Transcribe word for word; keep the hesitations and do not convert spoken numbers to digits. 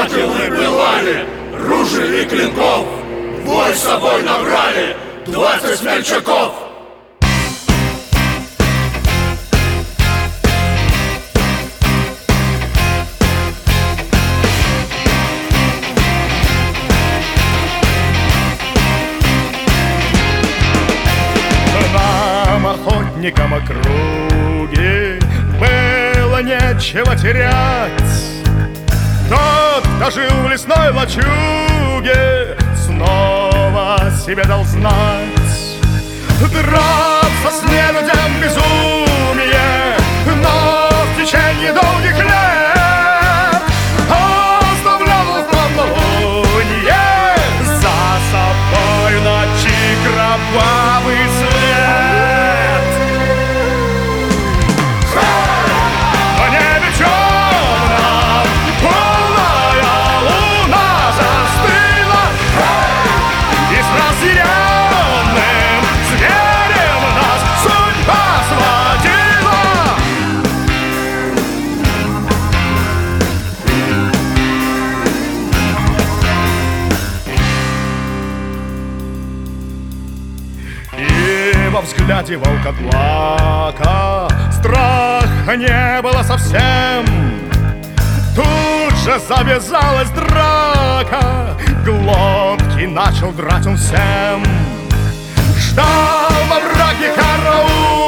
факелы пылали, ружей и клинков, бой с собой набрали двадцать смельчаков. Нам, охотникам округи, было нечего терять. Тот, кто жил в лесной лачуге, снова себе дал знать. Драться с нелюдям безумие, но в течение долгих лет оставлял в полнолуние за собой ночи кровавый след. В небе темном полная луна застыла, и с разъяренным зверем нас судьба сводила. И во взгляде волкодлака страха не было совсем. Тут же завязалась драка, глотки начал драть он всем. Ждал во враге караул,